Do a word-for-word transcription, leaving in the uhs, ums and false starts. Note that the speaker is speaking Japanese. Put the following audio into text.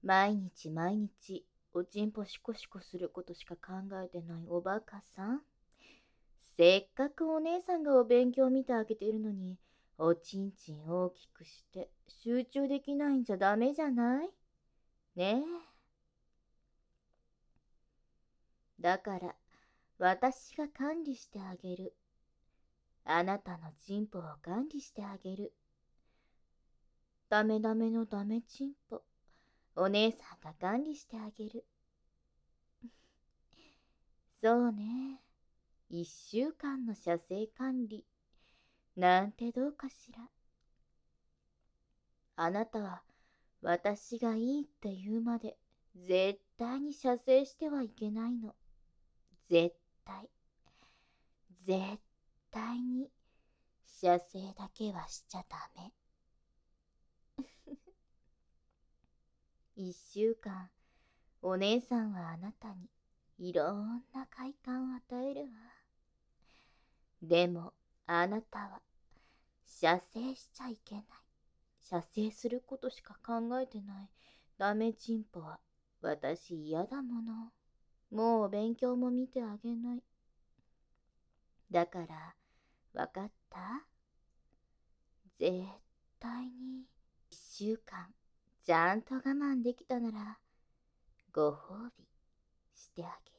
毎日毎日おちんぽシコシコすることしか考えてないおバカさん。せっかくお姉さんがお勉強見てあげてるのに、おちんちん大きくして集中できないんじゃダメじゃないねえ。だから私が管理してあげる。あなたのチンポを管理してあげる。ダメダメのダメチンポ、お姉さんが管理してあげる。そうね。一週間の射精管理なんてどうかしら。あなたは私がいいって言うまで絶対に射精してはいけないの。絶対。絶対に射精だけはしちゃダメ。一週間、お姉さんはあなたにいろんな快感を与えるわ。でも、あなたは射精しちゃいけない。射精することしか考えてないダメチンポは私嫌だもの。もうお勉強も見てあげない。だから、わかった？絶対に一週間ちゃんと我慢できたならご褒美してあげる。